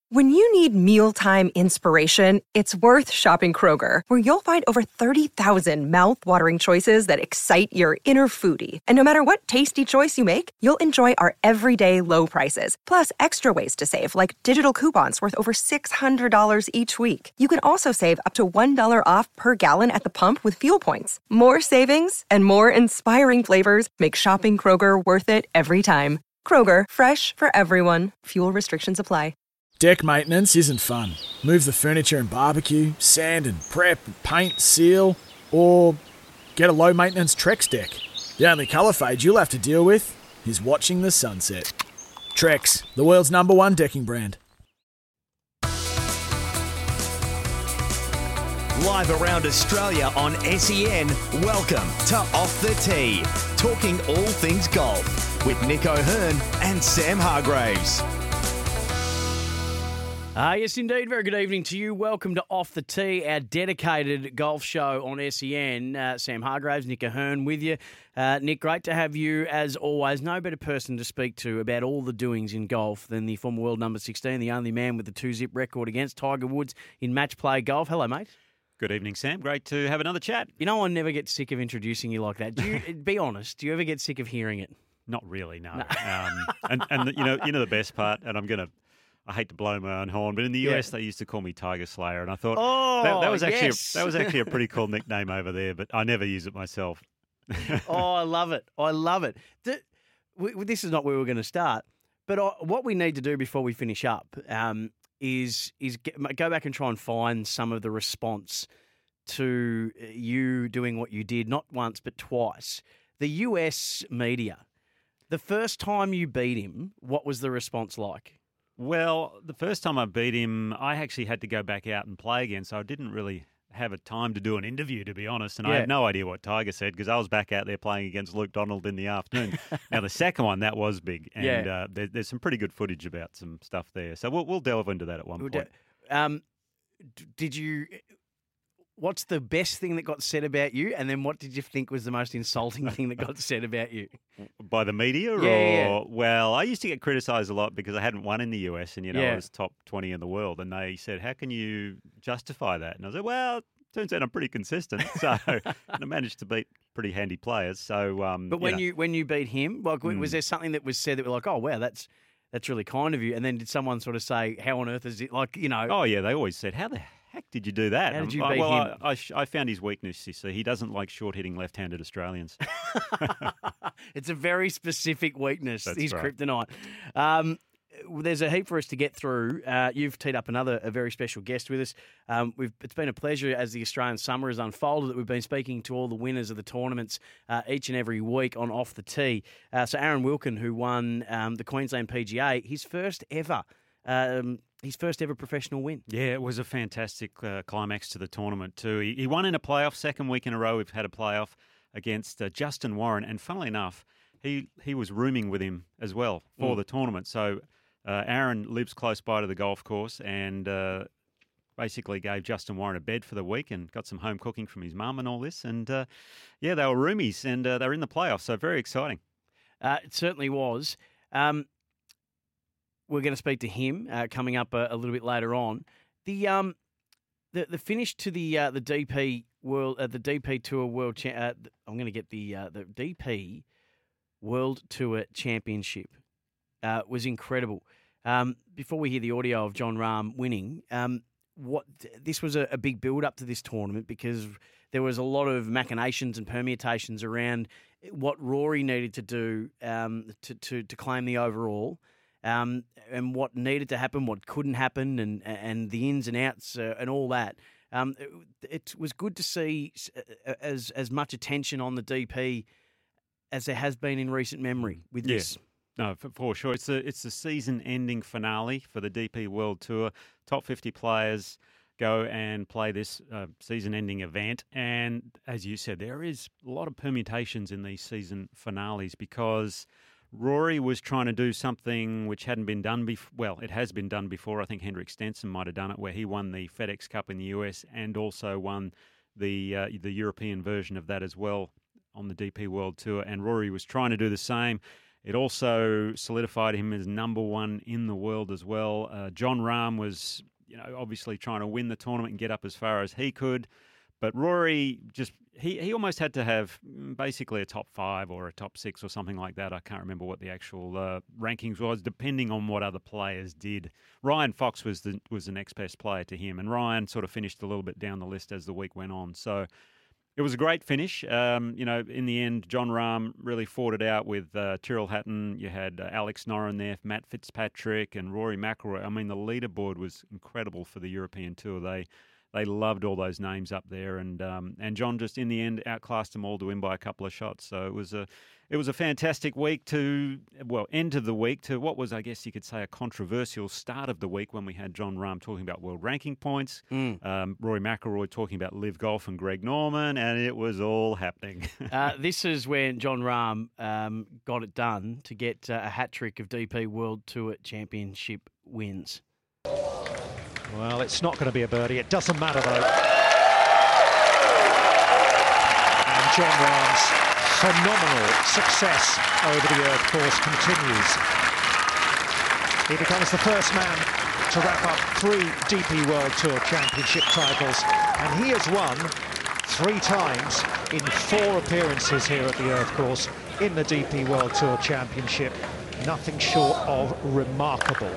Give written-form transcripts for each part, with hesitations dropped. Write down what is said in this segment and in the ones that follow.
When you need mealtime inspiration, it's worth shopping Kroger, where you'll find over 30,000 mouth-watering choices that excite your inner foodie. And no matter what tasty choice you make, you'll enjoy our everyday low prices, plus extra ways to save, like digital coupons worth over $600 each week. You can also save up to $1 off per gallon at the pump with fuel points. More savings and more inspiring flavors make shopping Kroger worth it every time. Kroger, fresh for everyone. Fuel restrictions apply. Deck maintenance isn't fun. Move the furniture and barbecue, sand and prep, paint, seal, or get a low-maintenance Trex deck. The only colour fade you'll have to deal with is watching the sunset. Trex, the world's #1 decking brand. Live around Australia on SEN, welcome to Off the Tee, talking all things golf with Nick O'Hearn and Sam Hargraves. Yes, indeed. Very good evening to you. Welcome to Off the Tee, our dedicated golf show on SEN. Sam Hargraves, Nick O'Hearn with you. Nick, great to have you as always. No better person to speak to about all the doings in golf than the former world number 16, the only man with the 2-zip record against Tiger Woods in match play golf. Hello, mate. Good evening, Sam. Great to have another chat. You know, I never get sick of introducing you like that. Do you? Be honest. Do you ever get sick of hearing it? Not really, no. And you know the best part, and I hate to blow my own horn, but in the US they used to call me Tiger Slayer, and I thought that was actually a pretty cool nickname over there, but I never use it myself. I love it. I love it. This is not where we're going to start, but what we need to do before we finish up is go back and try and find some of the response to you doing what you did, not once but twice. The US media, the first time you beat him, what was the response like? Well, the first time I beat him, I actually had to go back out and play again, so I didn't really have a time to do an interview, to be honest, and I had no idea what Tiger said because I was back out there playing against Luke Donald in the afternoon. Now, the second one, that was big, and there's some pretty good footage about some stuff there, so we'll delve into that at one point. Did you... What's the best thing that got said about you, and then what did you think was the most insulting thing that got said about you? By the media? Yeah. Well, I used to get criticised a lot because I hadn't won in the US and, I was top 20 in the world, and they said, how can you justify that? And I said, well, turns out I'm pretty consistent, so and I managed to beat pretty handy players. So, but when you beat him, was there something that was said that were like, oh, wow, that's really kind of you, and then did someone sort of say, how on earth is it, like, Oh, yeah, they always said, how the heck did you do that? How did you beat him? I found his weakness, you see. He doesn't like short-hitting left-handed Australians. It's a very specific weakness. That's He's right. kryptonite. There's a heap for us to get through. You've teed up a very special guest with us. It's been a pleasure as the Australian summer has unfolded that we've been speaking to all the winners of the tournaments each and every week on Off the Tee. So Aaron Wilkin, who won the Queensland PGA, his first ever professional win. Yeah, it was a fantastic climax to the tournament too. He won in a playoff, second week in a row we've had a playoff against Justin Warren, and funnily enough, he was rooming with him as well for the tournament. So Aaron lives close by to the golf course and basically gave Justin Warren a bed for the week and got some home cooking from his mum and all this. And they were roomies and they were in the playoffs, so very exciting. It certainly was. We're going to speak to him coming up a little bit later on. The finish to the DP World the DP Tour World I'm going to get the DP World Tour Championship was incredible. Before we hear the audio of Jon Rahm winning, this was a big build up to this tournament because there was a lot of machinations and permutations around what Rory needed to do to claim the overall. And what needed to happen, what couldn't happen, and the ins and outs and all that. It was good to see as much attention on the DP as there has been in recent memory with this. No, for sure. It's the season-ending finale for the DP World Tour. Top 50 players go and play this season-ending event. And as you said, there is a lot of permutations in these season finales because Rory was trying to do something which hadn't been done before. Well, it has been done before. I think Henrik Stenson might have done it, where he won the FedEx Cup in the US and also won the European version of that as well on the DP World Tour. And Rory was trying to do the same. It also solidified him as number one in the world as well. Jon Rahm was, obviously trying to win the tournament and get up as far as he could. But Rory he almost had to have basically a top 5 or a top 6 or something like that. I can't remember what the actual rankings was, depending on what other players did. Ryan Fox was the next best player to him, and Ryan sort of finished a little bit down the list as the week went on. So it was a great finish. In the end, Jon Rahm really fought it out with Tyrrell Hatton. You had Alex Noren there, Matt Fitzpatrick, and Rory McIlroy. I mean, the leaderboard was incredible for the European Tour. They loved all those names up there, and John just in the end outclassed them all to win by a couple of shots. So it was a fantastic week end of the week to what was, I guess you could say, a controversial start of the week when we had Jon Rahm talking about world ranking points, Rory McIlroy talking about Live Golf and Greg Norman, and it was all happening. This is when Jon Rahm got it done to get a hat-trick of DP World Tour Championship wins. Well, it's not going to be a birdie. It doesn't matter, though. And Jon Rahm's phenomenal success over the Earth course continues. He becomes the first man to wrap up 3 DP World Tour Championship titles, and he has won 3 times in 4 appearances here at the Earth course in the DP World Tour Championship. Nothing short of remarkable.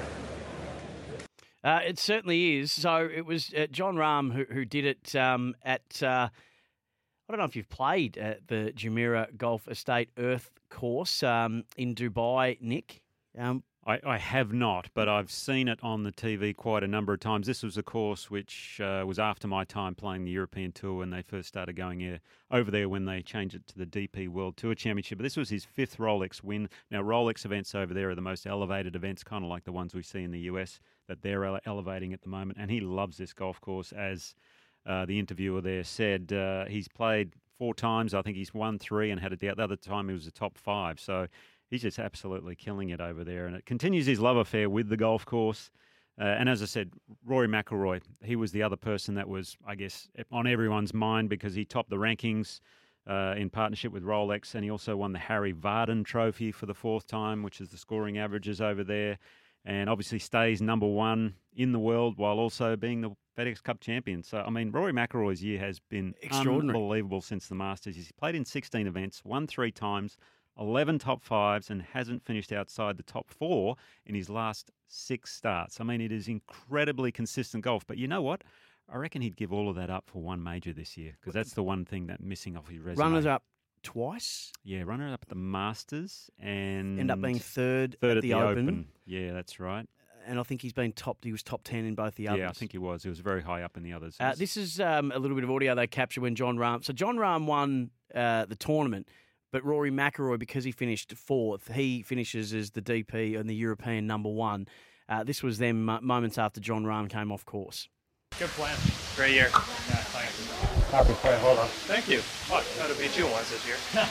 It certainly is. So it was Jon Rahm who did it at, I don't know if you've played at the Jumeirah Golf Estate Earth course in Dubai, Nick. I have not, but I've seen it on the TV quite a number of times. This was a course which was after my time playing the European Tour when they first started going over there when they changed it to the DP World Tour Championship. But this was his 5th Rolex win. Now, Rolex events over there are the most elevated events, kind of like the ones we see in the US that they're elevating at the moment. And he loves this golf course, as the interviewer there said. He's played 4 times. I think he's won 3 and had the other time he was a top 5. So he's just absolutely killing it over there, and it continues his love affair with the golf course. And as I said, Rory McIlroy, he was the other person that was, I guess, on everyone's mind because he topped the rankings in partnership with Rolex, and he also won the Harry Vardon Trophy for the 4th time, which is the scoring averages over there, and obviously stays number 1 in the world while also being the FedEx Cup champion. So, I mean, Rory McIlroy's year has been unbelievable since the Masters. He's played in 16 events, won 3 times, 11 top 5s, and hasn't finished outside the top 4 in his last 6 starts. I mean, it is incredibly consistent golf. But you know what? I reckon he'd give all of that up for one major this year, because that's the one thing that's missing off his resume. Runners-up twice? Yeah, runner-up at the Masters and... End up being third at the Open. Yeah, that's right. And I think he was top 10 in both the others. Yeah, I think he was. He was very high up in the others. This is a little bit of audio they captured when Jon Rahm... So Jon Rahm won the tournament, but Rory McIlroy, because he finished 4th, he finishes as the DP and the European number 1. This was them moments after Jon Rahm came off course. Good plan. Great year. Yeah, thanks. Happy play. Hold on. Thank you. What? Got to beat you once this year. All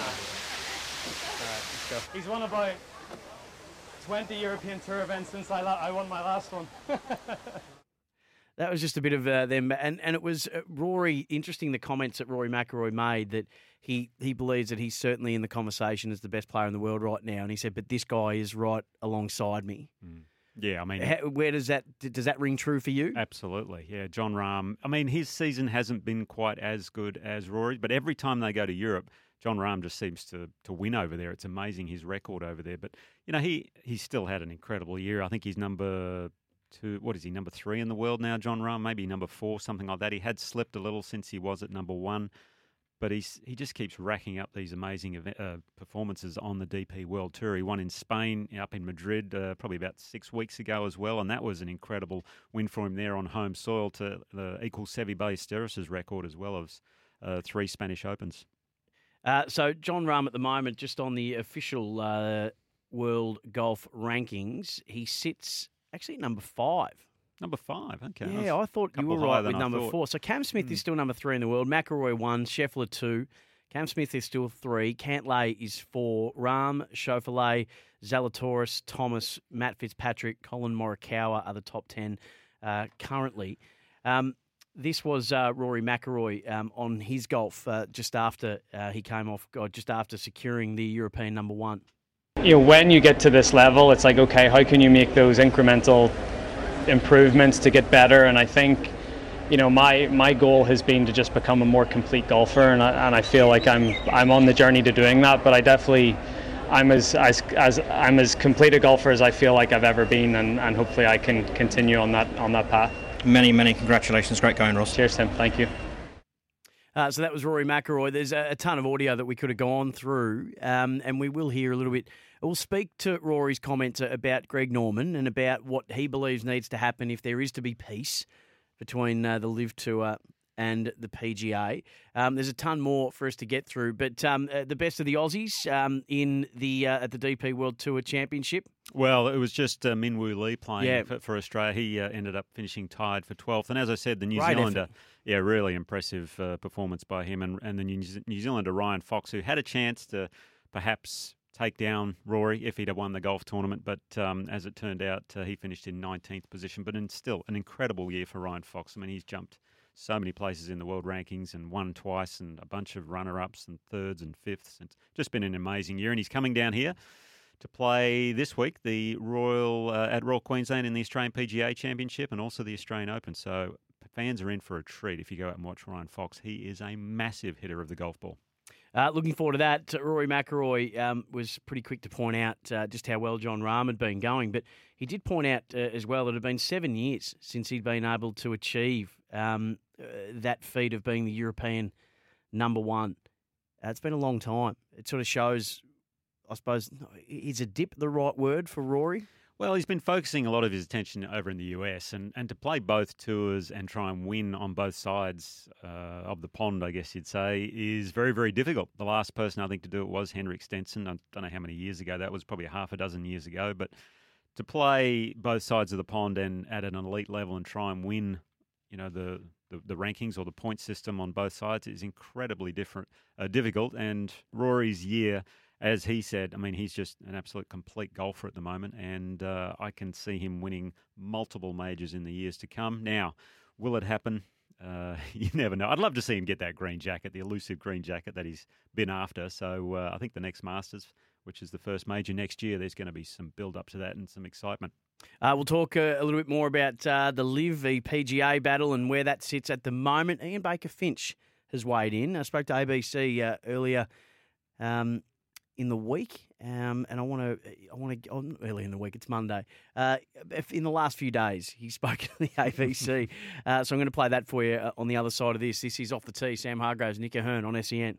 right, let's go. He's won about 20 European Tour events since I won my last one. That was just a bit of them. And it was Rory, interesting the comments that Rory McIlroy made, that he believes that he's certainly in the conversation as the best player in the world right now. And he said, but this guy is right alongside me. Mm. Yeah, I mean... Where does that ring true for you? Absolutely, yeah. Jon Rahm, I mean, his season hasn't been quite as good as Rory, but every time they go to Europe, Jon Rahm just seems to win over there. It's amazing, his record over there. But, you know, he's still had an incredible year. I think he's number 2, what is he, number 3 in the world now, Jon Rahm? Maybe number 4, something like that. He had slipped a little since he was at number 1. But he just keeps racking up these amazing performances on the DP World Tour. He won in Spain, up in Madrid, probably about 6 weeks ago as well, and that was an incredible win for him there on home soil to equal Seve Ballesteros' record as well as 3 Spanish Opens. So Jon Rahm at the moment, just on the official World Golf Rankings, he sits actually at number 5. Number 5, okay. Yeah, I thought you were right with number 4. So Cam Smith is still number 3 in the world. McIlroy 1, Scheffler 2. Cam Smith is still 3. Cantlay is 4. Rahm, Schauffele, Zalatoris, Thomas, Matt Fitzpatrick, Colin Morikawa are the top 10 currently. This was Rory McIlroy on his golf just after he came off, just after securing the European number 1. when you get to this level, it's like, okay, how can you make those incremental improvements to get better? And I think, my goal has been to just become a more complete golfer, and I feel like I'm on the journey to doing that. But I'm as complete a golfer as I feel like I've ever been, and hopefully I can continue on that path. Many congratulations. Great going, Ross. Cheers, Tim. Thank you. So that was Rory McIlroy. There's a ton of audio that we could have gone through, and we will hear a little bit. We'll speak to Rory's comments about Greg Norman and about what he believes needs to happen if there is to be peace between the LIV Tour and the PGA. There's a ton more for us to get through, but the best of the Aussies in the at the DP World Tour Championship. Well, it was just Minwoo Lee playing for Australia. He ended up finishing tied for 12th. And as I said, the New Zealander, really impressive performance by him. And the New Zealander, Ryan Fox, who had a chance to perhaps take down Rory if he'd have won the golf tournament. But as it turned out, he finished in 19th position. But still an incredible year for Ryan Fox. I mean, he's jumped so many places in the world rankings and won twice, and a bunch of runner-ups and thirds and fifths. It's just been an amazing year. And he's coming down here to play this week the at Royal Queensland in the Australian PGA Championship and also the Australian Open. So fans are in for a treat if you go out and watch Ryan Fox. He is a massive hitter of the golf ball. Looking forward to that. Rory McIlroy was pretty quick to point out just how well Jon Rahm had been going, but he did point out as well that it had been 7 years since he'd been able to achieve that feat of being the European number one. It's been a long time. It sort of shows, I suppose, is a dip the right word for Rory? Well, he's been focusing a lot of his attention over in the US, and to play both tours and try and win on both sides of the pond, I guess you'd say, is very, very difficult. The last person I think to do it was Henrik Stenson. I don't know how many years ago. That was probably half a dozen years ago. But to play both sides of the pond and at an elite level and try and win, the rankings or the point system on both sides is incredibly difficult. And Rory's year, as he said, I mean, he's just an absolute complete golfer at the moment, and I can see him winning multiple majors in the years to come. Now, will it happen? You never know. I'd love to see him get that green jacket, the elusive green jacket that he's been after. So I think the next Masters, which is the first major next year, there's going to be some build-up to that and some excitement. We'll talk a little bit more about the LIV v PGA battle and where that sits at the moment. Ian Baker Finch has weighed in. I spoke to ABC earlier in the week, and I want to early in the week. It's Monday. In the last few days, he spoke to the ABC, so I'm going to play that for you on the other side of this. This is Off the Tee. Sam Hargraves, Nick O'Hearn on SEN.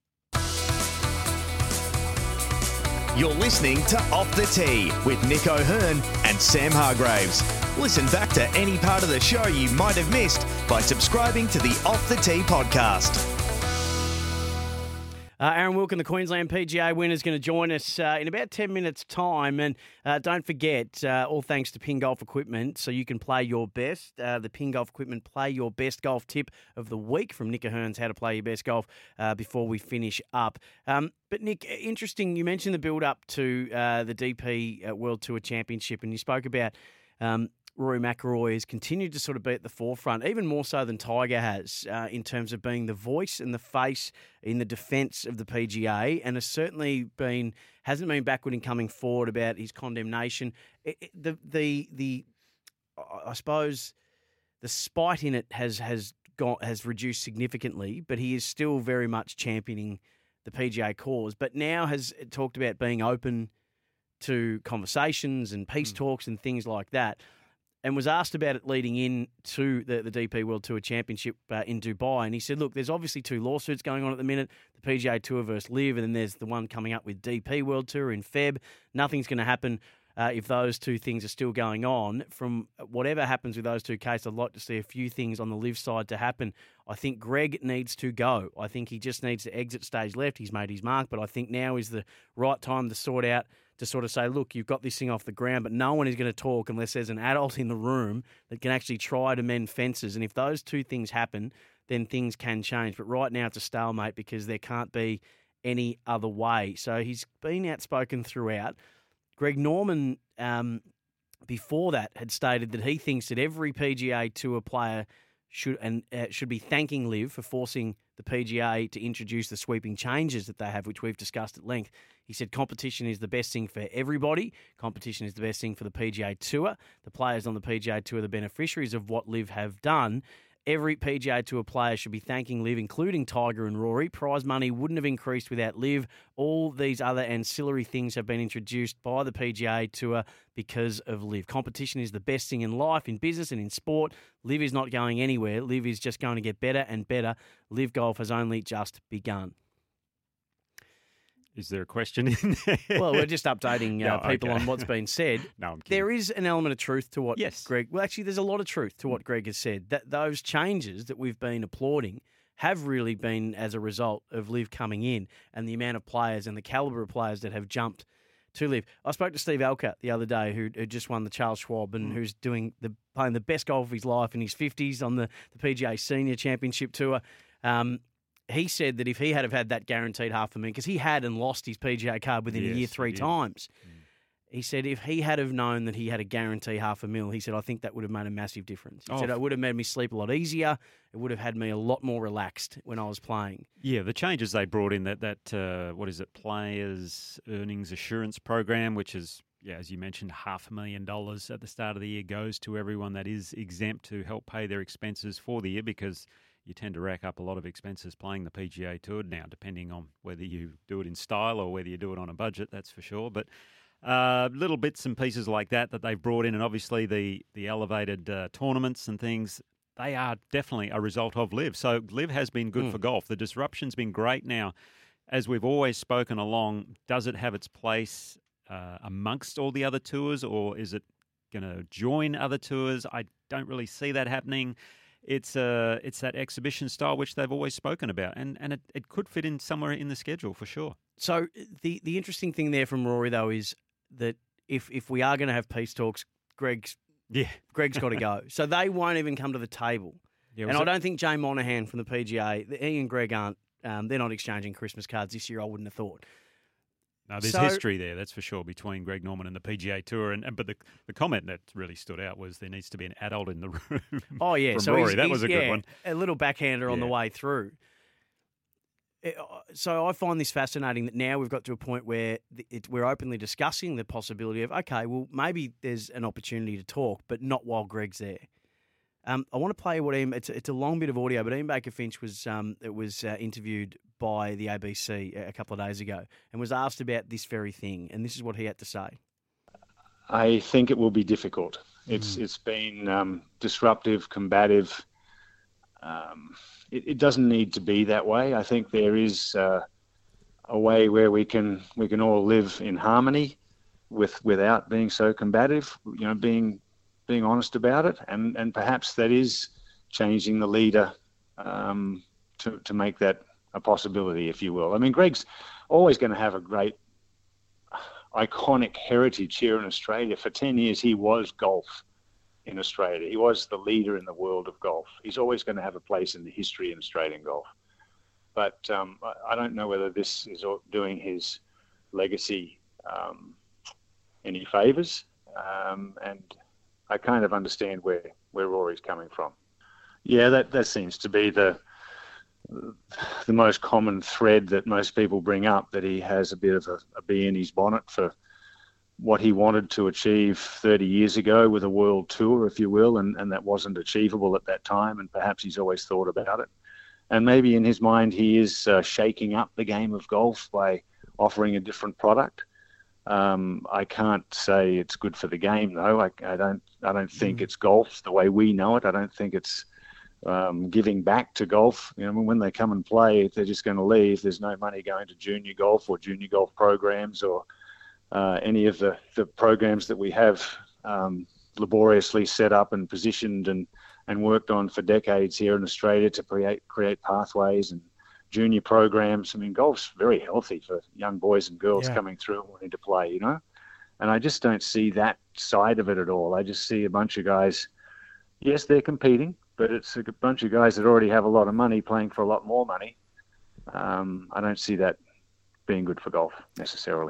You're listening to Off the Tee with Nick O'Hearn and Sam Hargraves. Listen back to any part of the show you might have missed by subscribing to the Off the Tee podcast. Aaron Wilkin, the Queensland PGA winner, is going to join us in about 10 minutes' time. And don't forget, all thanks to Ping Golf Equipment, so you can play your best. The Ping Golf Equipment Play Your Best Golf Tip of the Week from Nick O'Hearn's How to Play Your Best Golf before we finish up. But, Nick, interesting, you mentioned the build-up to the DP World Tour Championship, and you spoke about Rory McIlroy has continued to sort of be at the forefront, even more so than Tiger has, in terms of being the voice and the face in the defence of the PGA, and has certainly hasn't been backward in coming forward about his condemnation. I suppose the spite in it has reduced significantly, but he is still very much championing the PGA cause. But now has talked about being open to conversations and peace talks and things like that. And was asked about it leading in to the DP World Tour Championship in Dubai. And he said, look, there's obviously two lawsuits going on at the minute, the PGA Tour versus LIV, and then there's the one coming up with DP World Tour in Feb. Nothing's going to happen if those two things are still going on. From whatever happens with those two cases, I'd like to see a few things on the LIV side to happen. I think Greg needs to go. I think he just needs to exit stage left. He's made his mark, but I think now is the right time to sort of say, look, you've got this thing off the ground, but no one is going to talk unless there's an adult in the room that can actually try to mend fences. And if those two things happen, then things can change. But right now it's a stalemate because there can't be any other way. So he's been outspoken throughout. Greg Norman, before that, had stated that he thinks that every PGA Tour player should be thanking LIV for forcing the PGA to introduce the sweeping changes that they have, which we've discussed at length. He said competition is the best thing for everybody. Competition is the best thing for the PGA Tour. The players on the PGA Tour are the beneficiaries of what LIV have done. Every PGA Tour player should be thanking LIV, including Tiger and Rory. Prize money wouldn't have increased without LIV. All these other ancillary things have been introduced by the PGA Tour because of LIV. Competition is the best thing in life, in business and in sport. LIV is not going anywhere. LIV is just going to get better and better. LIV Golf has only just begun. Is there a question in there? Well, we're just updating people okay. on what's been said. No, I'm kidding. There is an element of truth to what Yes. Greg... Well, actually, there's a lot of truth to what Greg has said. That those changes that we've been applauding have really been as a result of LIV coming in and the amount of players and the calibre of players that have jumped to LIV. I spoke to Steve Alker the other day, who just won the Charles Schwab and who's playing the best golf of his life in his 50s on the PGA Senior Championship Tour. He said that if he had have had that guaranteed $500,000, because he had and lost his PGA card within a year three times, he said if he had have known that he had a guarantee $500,000, he said, I think that would have made a massive difference. He said it would have made me sleep a lot easier. It would have had me a lot more relaxed when I was playing. Yeah, the changes they brought in, that what is it, Players Earnings Assurance Program, which is, as you mentioned, $500,000 at the start of the year goes to everyone that is exempt to help pay their expenses for the year, because you tend to rack up a lot of expenses playing the PGA Tour now, depending on whether you do it in style or whether you do it on a budget, that's for sure. But little bits and pieces like that they've brought in, and obviously the elevated tournaments and things, they are definitely a result of LIV. So LIV has been good for golf. The disruption's been great. Now, as we've always spoken along, does it have its place amongst all the other tours, or is it going to join other tours? I don't really see that happening. It's that exhibition style which they've always spoken about, and it could fit in somewhere in the schedule for sure. So the interesting thing there from Rory, though, is that if we are going to have peace talks, Greg's got to go. So they won't even come to the table. Yeah, and I don't think Jay Monahan from the PGA, he and Greg aren't, they're not exchanging Christmas cards this year, I wouldn't have thought. No, there's history there, that's for sure, between Greg Norman and the PGA Tour. But the comment that really stood out was there needs to be an adult in the room. Oh, yeah. From so Rory. That was a good one. A little backhander on the way through. So I find this fascinating that now we've got to a point where we're openly discussing the possibility of, okay, well, maybe there's an opportunity to talk, but not while Greg's there. I want to play what it's a long bit of audio, but Ian Baker Finch was interviewed by the ABC a couple of days ago and was asked about this very thing, and this is what he had to say. I think it will be difficult. It's been disruptive, combative. It doesn't need to be that way. I think there is a way where we can all live in harmony without being so combative. You know, being honest about it, and perhaps that is changing the leader to make that a possibility, if you will. I mean, Greg's always going to have a great, iconic heritage here in Australia. For 10 years, he was golf in Australia. He was the leader in the world of golf. He's always going to have a place in the history in Australian golf. But I don't know whether this is doing his legacy any favours, and I kind of understand where Rory's coming from. Yeah, that seems to be the most common thread that most people bring up, that he has a bit of a bee in his bonnet for what he wanted to achieve 30 years ago with a world tour, if you will, and that wasn't achievable at that time, and perhaps he's always thought about it. And maybe in his mind he is shaking up the game of golf by offering a different product. I can't say it's good for the game, though. I don't think it's golf the way we know it. I don't think it's giving back to golf. You know, when they come and play, they're just going to leave. There's no money going to junior golf or junior golf programs or any of the programs that we have laboriously set up and positioned and worked on for decades here in Australia to create pathways and junior programs. I mean, golf's very healthy for young boys and girls coming through and wanting to play, you know. And I just don't see that side of it at all. I just see a bunch of guys, yes, they're competing, but it's a bunch of guys that already have a lot of money playing for a lot more money. I don't see that being good for golf necessarily.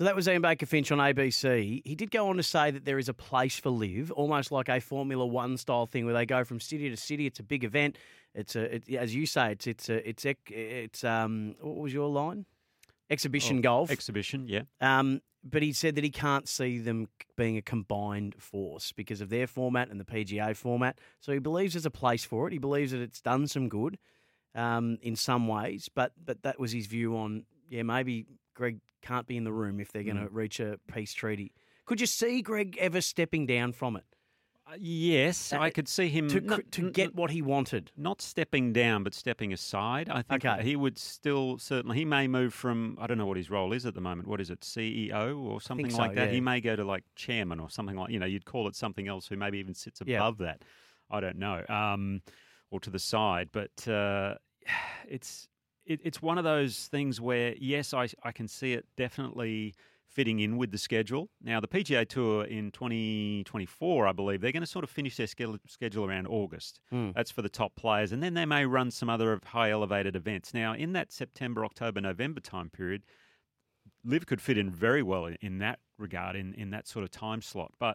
So that was Ian Baker Finch on ABC. He did go on to say that there is a place for Liv, almost like a Formula One style thing where they go from city to city. It's a big event. As you say, it's what was your line? Exhibition golf. Exhibition, yeah. But he said that he can't see them being a combined force because of their format and the PGA format. So he believes there's a place for it. He believes that it's done some good in some ways. But that was his view on, maybe Greg can't be in the room if they're going to reach a peace treaty. Could you see Greg ever stepping down from it? Yes, I could see him to get what he wanted. Not stepping down, but stepping aside. I think he would still certainly. He may move from, I don't know what his role is at the moment. What is it, CEO or something like that? Yeah. He may go to like chairman or something like. You'd call it something else. Who maybe even sits above that. I don't know, or to the side. But it's one of those things where yes, I can see it definitely fitting in with the schedule. Now, the PGA Tour in 2024, I believe, they're going to sort of finish their schedule around August. That's for the top players. And then they may run some other high elevated events. Now, in that September, October, November time period, Liv could fit in very well in that regard, in that sort of time slot. But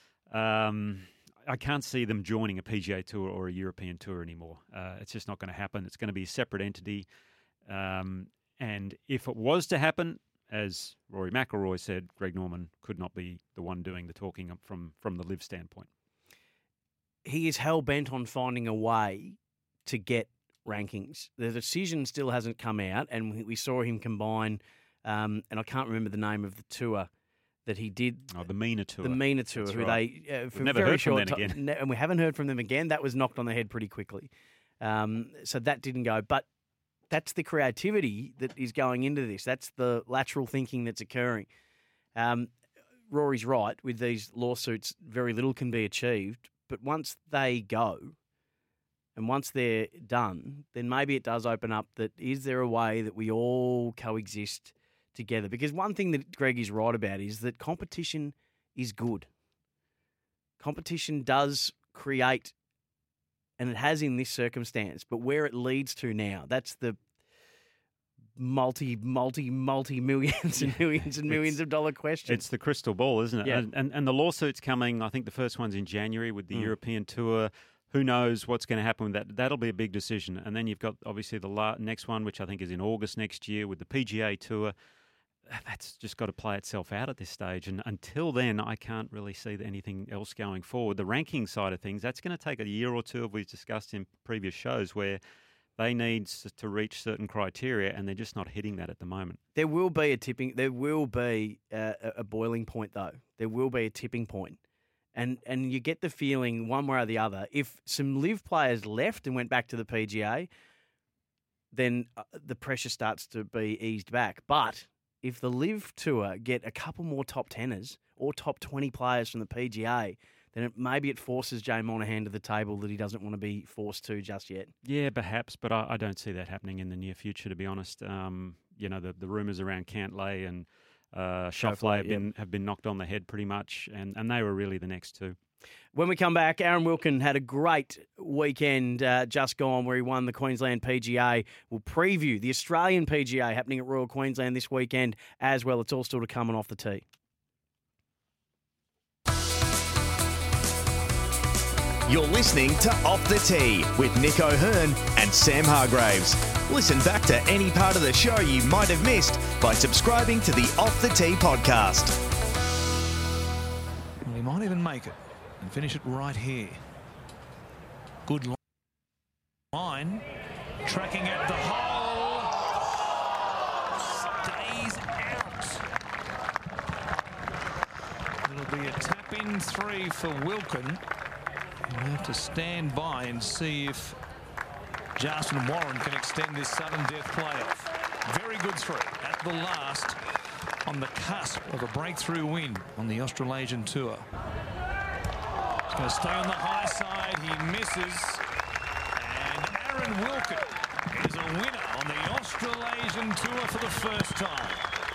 I can't see them joining a PGA Tour or a European Tour anymore. It's just not going to happen. It's going to be a separate entity. And if it was to happen, as Rory McIlroy said, Greg Norman could not be the one doing the talking from the Liv standpoint. He is hell-bent on finding a way to get rankings. The decision still hasn't come out, and we saw him combine, and I can't remember the name of the tour that he did. Oh, the MENA Tour. The MENA Tour, That's who right. they, for never very heard short from them time, again. and we haven't heard from them again. That was knocked on the head pretty quickly. So that didn't go. But that's the creativity that is going into this. That's the lateral thinking that's occurring. Rory's right. With these lawsuits, very little can be achieved. But once they go and once they're done, then maybe it does open up that is there a way that we all coexist together? Because one thing that Greg is right about is that competition is good. Competition does create, and it has in this circumstance, but where it leads to now, that's the multi-millions and millions of dollar question. It's the crystal ball, isn't it? Yeah. And the lawsuit's coming, I think the first one's in January with the European Tour. Who knows what's going to happen with that? That'll be a big decision. And then you've got, obviously, the next one, which I think is in August next year with the PGA Tour. That's just got to play itself out at this stage. And until then, I can't really see anything else going forward. The ranking side of things, that's going to take a year or two, as we've discussed in previous shows, where they need to reach certain criteria, and they're just not hitting that at the moment. There will be a boiling point, though. There will be a tipping point. And you get the feeling, one way or the other, if some Liv players left and went back to the PGA, then the pressure starts to be eased back. But if the Liv Tour get a couple more top 10ers or top 20 players from the PGA, then maybe it forces Jay Monahan to the table that he doesn't want to be forced to just yet. Yeah, perhaps, but I don't see that happening in the near future, to be honest. The rumours around Cantlay and Schauffele have been knocked on the head pretty much, and they were really the next two. When we come back, Aaron Wilkin had a great weekend just gone where he won the Queensland PGA. We'll preview the Australian PGA happening at Royal Queensland this weekend as well. It's all still to come on Off the Tee. You're listening to Off the Tee with Nick O'Hearn and Sam Hargraves. Listen back to any part of the show you might have missed by subscribing to the Off the Tee podcast. Well, he might even make it and finish it right here. Good line. Tracking at the hole. Stays out. It'll be a tap-in three for Wilkin. We'll have to stand by and see if Justin Warren can extend this sudden death playoff. Very good three at the last, on the cusp of a breakthrough win on the Australasian Tour. He's going to stay on the high side. He misses. And Aaron Wilkin is a winner on the Australasian Tour for the first time.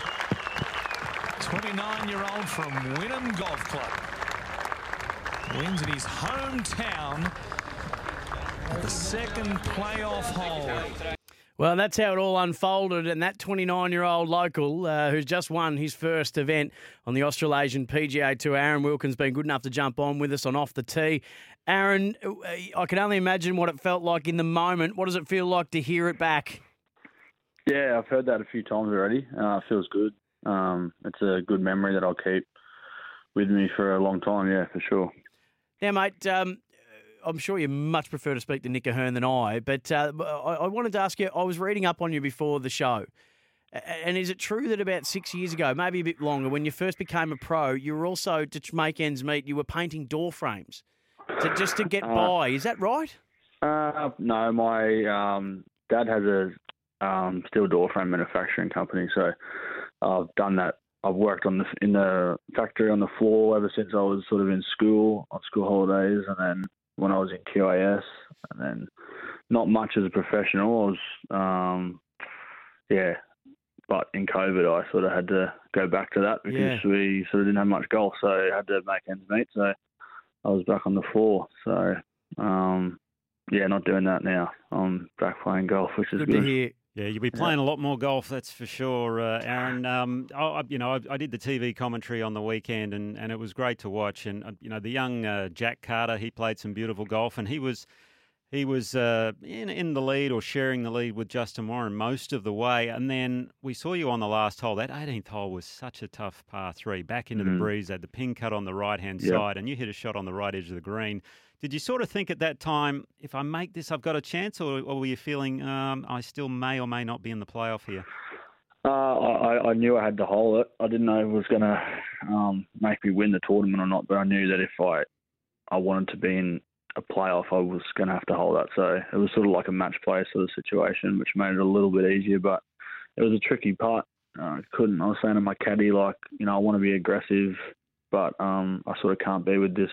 29-year-old from Wynnum Golf Club. Wins in his hometown at the second playoff hole. Well, that's how it all unfolded, and that 29-year-old local who's just won his first event on the Australasian PGA Tour, Aaron Wilkins, been good enough to jump on with us on Off the Tee. Aaron, I can only imagine what it felt like in the moment. What does it feel like to hear it back? Yeah, I've heard that a few times already. It feels good. It's a good memory that I'll keep with me for a long time, yeah, for sure. Now, mate, I'm sure you much prefer to speak to Nick O'Hearn than I, but I wanted to ask you, I was reading up on you before the show, and is it true that about 6 years ago, maybe a bit longer, when you first became a pro, you were also, to make ends meet, you were painting door frames just to get by? Is that right? No, my dad has a steel door frame manufacturing company, so I've done that. I've worked in the factory on the floor ever since I was sort of in school, on school holidays, and then when I was in QAS, and then not much as a professional. I was, but in COVID I sort of had to go back to that because we sort of didn't have much golf, so I had to make ends meet, so I was back on the floor. So, not doing that now. I'm back playing golf, which is good. Good to hear. Yeah, you'll be playing a lot more golf, that's for sure, Aaron. I did the TV commentary on the weekend, and it was great to watch. And the young Jack Carter, he played some beautiful golf, and he was in the lead or sharing the lead with Justin Warren most of the way. And then we saw you on the last hole. That 18th hole was such a tough par three, back into the breeze, had the pin cut on the right-hand side, and you hit a shot on the right edge of the green. Did you sort of think at that time, if I make this, I've got a chance, or were you feeling I still may or may not be in the playoff here? I knew I had to hole it. I didn't know if it was going to make me win the tournament or not, but I knew that if I wanted to be in a playoff, I was going to have to hold that. So it was sort of like a match play sort of situation, which made it a little bit easier, but it was a tricky putt. I was saying to my caddy, I want to be aggressive, but I sort of can't be with this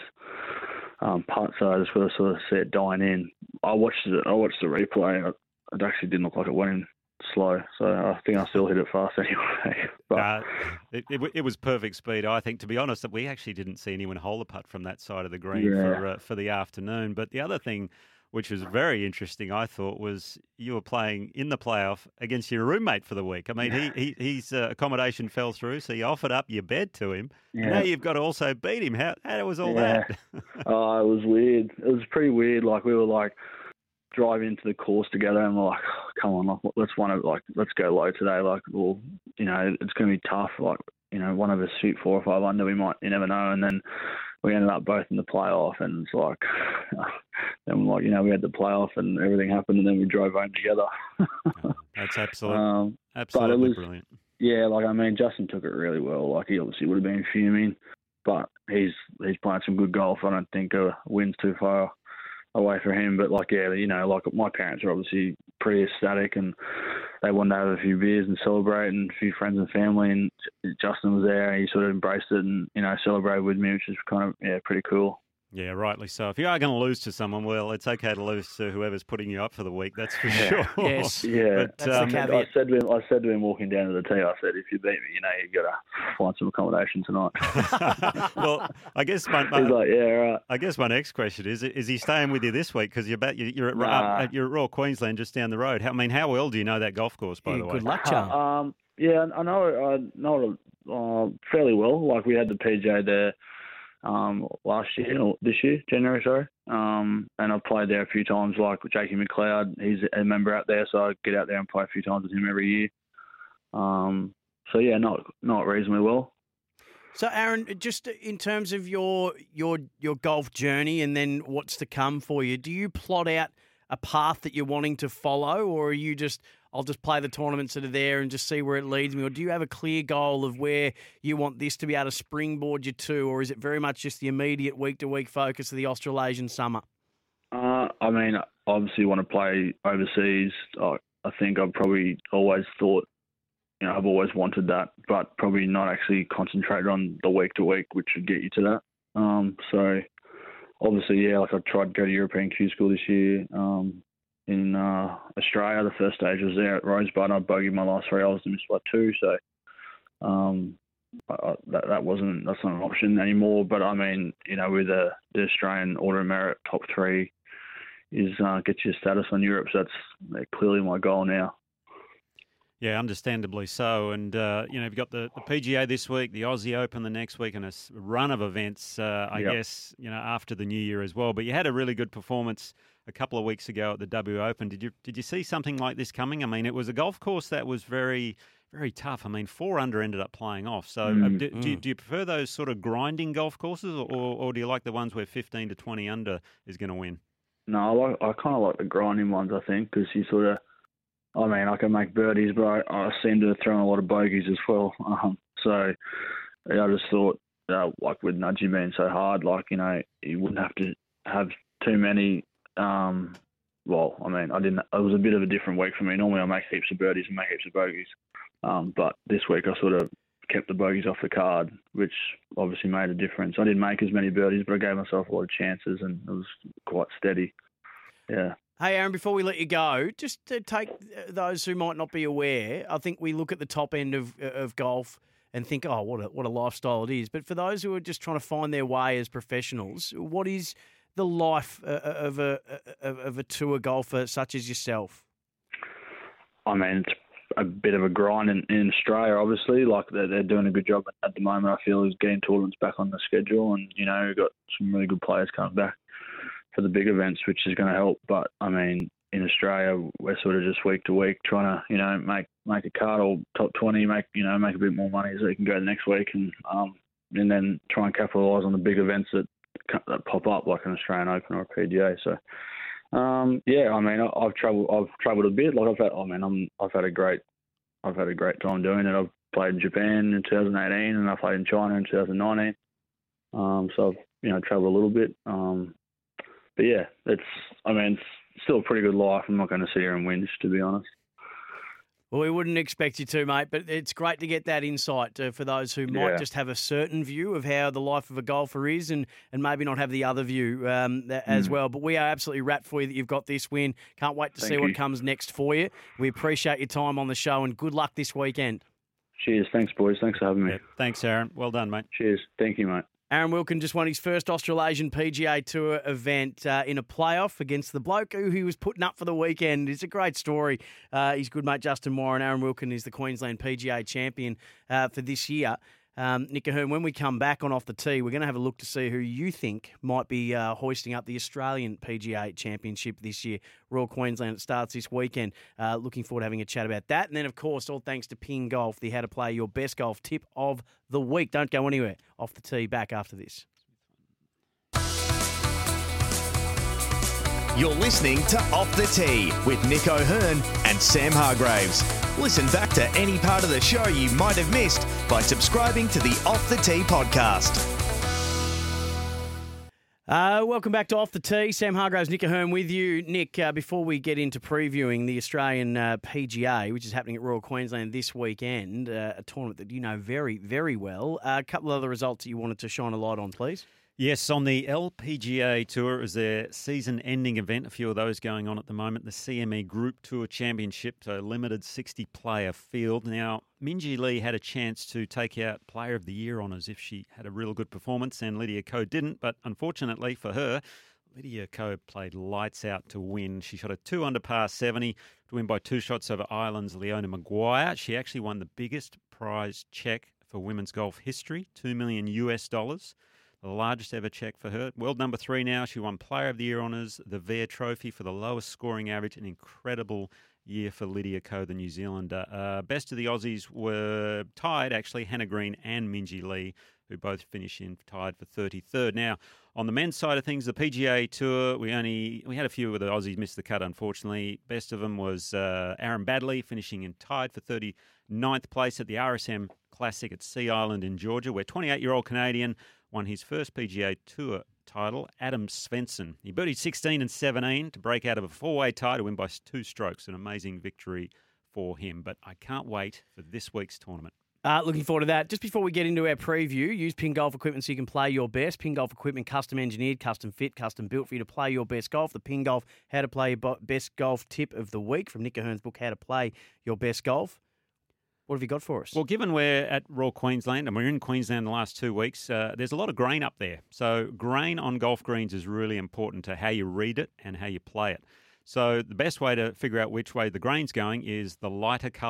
putt, so I just got to sort of see it dying in. I watched the replay. It actually didn't look like it went in slow, so I think I still hit it fast anyway. But it was perfect speed, I think. To be honest, that we actually didn't see anyone hole a putt from that side of the green for the afternoon. But the other thing, which was very interesting, I thought, was you were playing in the playoff against your roommate for the week. I mean, his accommodation fell through, so you offered up your bed to him. Yeah. And now you've got to also beat him. How was all that? It was weird. It was pretty weird. We were driving into the course together, and we're like, oh, come on, let's go low today. It's going to be tough. One of us shoot 4 or 5 under, you never know. And then we ended up both in the playoff, and it's like, then we had the playoff and everything happened, and then we drove home together. That's absolutely brilliant. Yeah, Justin took it really well. He obviously would have been fuming, but he's playing some good golf. I don't think a win's too far away for him. But my parents are obviously pretty ecstatic, and they wanted to have a few beers and celebrate, and a few friends and family, and Justin was there, and he sort of embraced it and, celebrated with me, which is kind of, pretty cool. Yeah, rightly so. If you are going to lose to someone, well, it's okay to lose to whoever's putting you up for the week. That's for sure. Yes. Yeah. But, that's the caveat. I said to him walking down to the tee, I said, if you beat me, you've got to find some accommodation tonight. Well, I guess he's like, yeah, right. I guess my next question is he staying with you this week? Because you're at Royal Queensland just down the road. How well do you know that golf course, by the way? Good luck, Charles. Yeah, I know it fairly well. We had the PGA there last year, or this year, January, sorry. And I've played there a few times, with Jakey McLeod. He's a member out there, so I get out there and play a few times with him every year. Not reasonably well. So, Aaron, just in terms of your golf journey and then what's to come for you, do you plot out a path that you're wanting to follow, or are you just, I'll just play the tournaments that are there and just see where it leads me? Or do you have a clear goal of where you want this to be able to springboard you to, or is it very much just the immediate week-to-week focus of the Australasian summer? I obviously want to play overseas. I think I've probably always thought, I've always wanted that, but probably not actually concentrated on the week-to-week, which would get you to that. So obviously, I tried to go to European Q School this year. In Australia, the first stage was there at Rosebud. I bogeyed my last 3 holes and missed by 2, so that's not an option anymore. But with the Australian Order of Merit top 3 is gets you status on Europe, so that's clearly my goal now. Yeah, understandably so. And, you've got the PGA this week, the Aussie Open the next week, and a run of events, I guess, after the new year as well. But you had a really good performance a couple of weeks ago at the W Open. Did you see something like this coming? I mean, it was a golf course that was very, very tough. I mean, 4 under ended up playing off. So do you prefer those sort of grinding golf courses, or do you like the ones where 15 to 20 under is going to win? No, I kind of like the grinding ones, I think, because you sort of, I can make birdies, but I seem to throw in a lot of bogeys as well. So I just thought, with nudging being so hard, you wouldn't have to have too many. I didn't. It was a bit of a different week for me. Normally I make heaps of birdies and make heaps of bogeys, but this week I sort of kept the bogeys off the card, which obviously made a difference. I didn't make as many birdies, but I gave myself a lot of chances, and it was quite steady. Yeah. Hey, Aaron, before we let you go, just to take those who might not be aware, I think we look at the top end of golf and think, oh, what a lifestyle it is. But for those who are just trying to find their way as professionals, what is the life of a tour golfer such as yourself? I mean, it's a bit of a grind in Australia, obviously. They're doing a good job at the moment, I feel, is getting tournaments back on the schedule. And, we've got some really good players coming back for the big events, which is going to help. But I mean, in Australia, we're sort of just week to week trying to, make a cut or top 20, make a bit more money so you can go the next week, and then try and capitalise on the big events that pop up, like an Australian Open or a PGA. So, I've travelled a bit. I've had a great time doing it. I've played in Japan in 2018, and I played in China in 2019. So I've travelled a little bit. But yeah, it's still a pretty good life. I'm not going to sit here and whinge, to be honest. Well, we wouldn't expect you to, mate, but it's great to get that insight for those who might just have a certain view of how the life of a golfer is, and maybe not have the other view as well. But we are absolutely wrapped for you that you've got this win. Can't wait to see what comes next for you. We appreciate your time on the show, and good luck this weekend. Cheers. Thanks, boys. Thanks for having me. Yeah, thanks, Aaron. Well done, mate. Cheers. Thank you, mate. Aaron Wilkin just won his first Australasian PGA Tour event in a playoff against the bloke who he was putting up for the weekend. It's a great story. His good mate Justin Warren. Aaron Wilkin is the Queensland PGA champion for this year. Nick Ahern, when we come back on Off the Tee, we're going to have a look to see who you think might be hoisting up the Australian PGA Championship this year. Royal Queensland, it starts this weekend. Looking forward to having a chat about that. And then, of course, all thanks to Ping Golf, the How to Play Your Best Golf tip of the week. Don't go anywhere. Off the Tee, back after this. You're listening to Off the Tee with Nick O'Hearn and Sam Hargraves. Listen back to any part of the show you might have missed by subscribing to the Off the Tee podcast. Welcome back to Off the Tee. Sam Hargraves, Nick Ahern with you. Nick, before we get into previewing the Australian PGA, which is happening at Royal Queensland this weekend, a tournament that you know very, very well, a couple of other results that you wanted to shine a light on, please. Yes, on the LPGA Tour, it was their season-ending event. A few of those going on at the moment. The CME Group Tour Championship, so limited 60-player field. Now, Minjee Lee had a chance to take out Player of the Year honours if she had a real good performance, and Lydia Ko didn't. But unfortunately for her, Lydia Ko played lights out to win. She shot a 2 under par 70 to win by 2 shots over Ireland's Leona Maguire. She actually won the biggest prize check for women's golf history, $2 million US. The largest ever check for her. World number 3 now. She won Player of the Year honours, the Vare Trophy for the lowest scoring average. An incredible year for Lydia Ko, the New Zealander. Best of the Aussies were tied, actually, Hannah Green and Minjee Lee, who both finished in tied for 33rd. Now, on the men's side of things, the PGA Tour, we had a few of the Aussies miss the cut, unfortunately. Best of them was Aaron Baddeley, finishing in tied for 39th place at the RSM Classic at Sea Island in Georgia, where 28-year-old Canadian won his first PGA Tour title, Adam Svensson. He birdied 16 and 17 to break out of a 4-way tie to win by 2 strokes. An amazing victory for him. But I can't wait for this week's tournament. Looking forward to that. Just before we get into our preview, use Ping Golf equipment so you can play your best. Ping Golf equipment, custom engineered, custom fit, custom built for you to play your best golf. The Ping Golf How to Play Your Best Golf tip of the week from Nick Ahern's book, How to Play Your Best Golf. What have you got for us? Well, given we're at Royal Queensland and we're in Queensland the last 2 weeks, there's a lot of grain up there. So grain on golf greens is really important to how you read it and how you play it. So the best way to figure out which way the grain's going is the lighter colour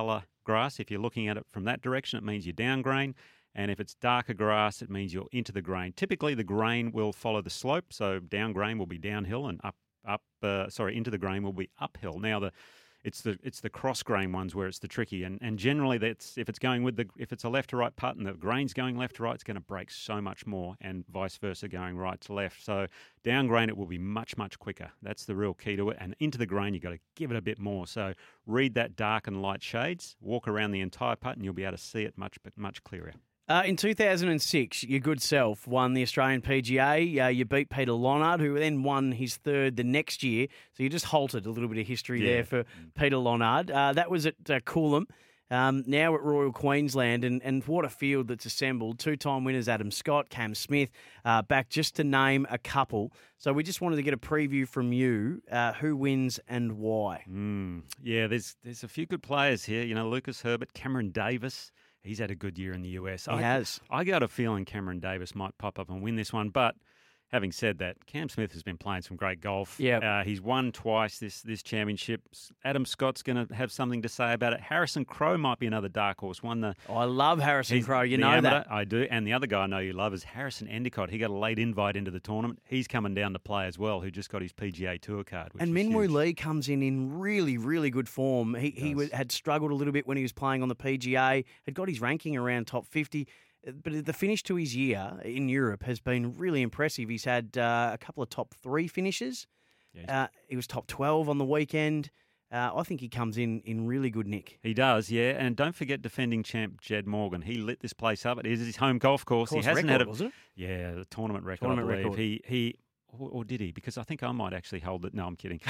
grass. If you're looking at it from that direction, it means you're down grain. And if it's darker grass, it means you're into the grain. Typically, the grain will follow the slope. So down grain will be downhill and into the grain will be uphill. Now, it's the cross grain ones where it's the tricky, and generally if it's a left to right putt and the grain's going left to right, it's going to break so much more, and vice versa going right to left. So down grain it will be much quicker. That's the real key to it. And into the grain you've got to give it a bit more. So read that dark and light shades, walk around the entire putt, and you'll be able to see it much clearer. In 2006, your good self won the Australian PGA. You beat Peter Lonard, who then won his third the next year. So you just halted a little bit of history there for Peter Lonard. That was at Coolum. Now at Royal Queensland, and what a field that's assembled. Two-time winners Adam Scott, Cam Smith, back just to name a couple. So we just wanted to get a preview from you. Who wins and why? Yeah, there's a few good players here. You know, Lucas Herbert, Cameron Davis. He's had a good year in the US. He has. I got a feeling Cameron Davis might pop up and win this one. But having said that, Cam Smith has been playing some great golf. Yeah, he's won twice this championship. Adam Scott's going to have something to say about it. Harrison Crowe might be another dark horse. I love Harrison Crowe. You know amateur, that. I do. And the other guy I know you love is Harrison Endicott. He got a late invite into the tournament. He's coming down to play as well, who just got his PGA Tour card. And Minwoo Lee comes in really, really good form. He had struggled a little bit when he was playing on the PGA, had got his ranking around top 50. But the finish to his year in Europe has been really impressive. He's had a couple of top 3 finishes. He was top 12 on the weekend. I think he comes in really good nick. He does, yeah. And don't forget defending champ Jed Morgan. He lit this place up. It is his home golf course. He hasn't had was it? Yeah, the tournament record, I believe. Or did he? Because I think I might actually hold it. No, I'm kidding.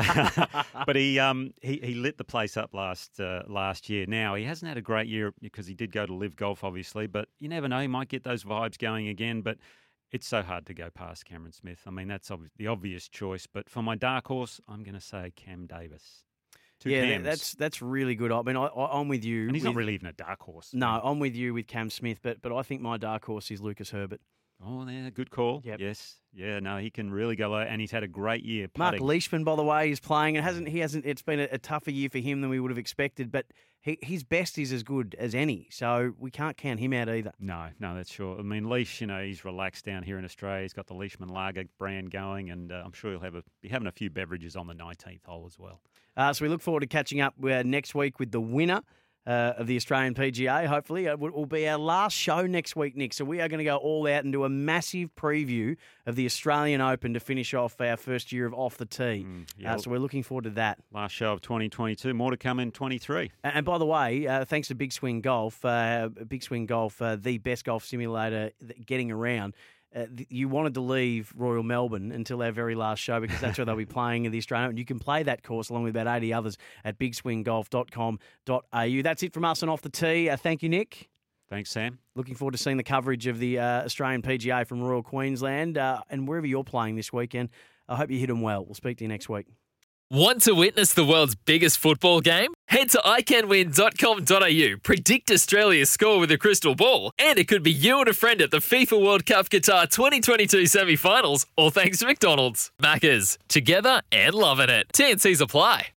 But he lit the place up last year. Now, he hasn't had a great year because he did go to Live Golf, obviously. But you never know. He might get those vibes going again. But it's so hard to go past Cameron Smith. I mean, that's the obvious choice. But for my dark horse, I'm going to say Cam Davis. That's really good. I mean, I'm with you. And he's not really even a dark horse. No, I'm with you with Cam Smith. But I think my dark horse is Lucas Herbert. Oh, yeah, good call. Yep. Yes. Yeah, no, he can really go low, and he's had a great year putting. Mark Leishman, by the way, is playing. It's been a tougher year for him than we would have expected, but his best is as good as any, so we can't count him out either. No, that's sure. I mean, Leish, he's relaxed down here in Australia. He's got the Leishman Lager brand going, and I'm sure he'll be having a few beverages on the 19th hole as well. So we look forward to catching up next week with the winner of the Australian PGA. Hopefully it will be our last show next week, Nick. So we are going to go all out and do a massive preview of the Australian Open to finish off our first year of Off the Tee. So we're looking forward to that. Last show of 2022. More to come in 23. And by the way, thanks to Big Swing Golf, the best golf simulator getting around. You wanted to leave Royal Melbourne until our very last show because that's where they'll be playing in the Australian Open. You can play that course along with about 80 others at bigswinggolf.com.au. That's it from us on Off the Tee. Thank you, Nick. Thanks, Sam. Looking forward to seeing the coverage of the Australian PGA from Royal Queensland and wherever you're playing this weekend. I hope you hit them well. We'll speak to you next week. Want to witness the world's biggest football game? Head to iCanWin.com.au, predict Australia's score with a crystal ball, and it could be you and a friend at the FIFA World Cup Qatar 2022 semi-finals, all thanks to McDonald's. Maccas, together and loving it. TNCs apply.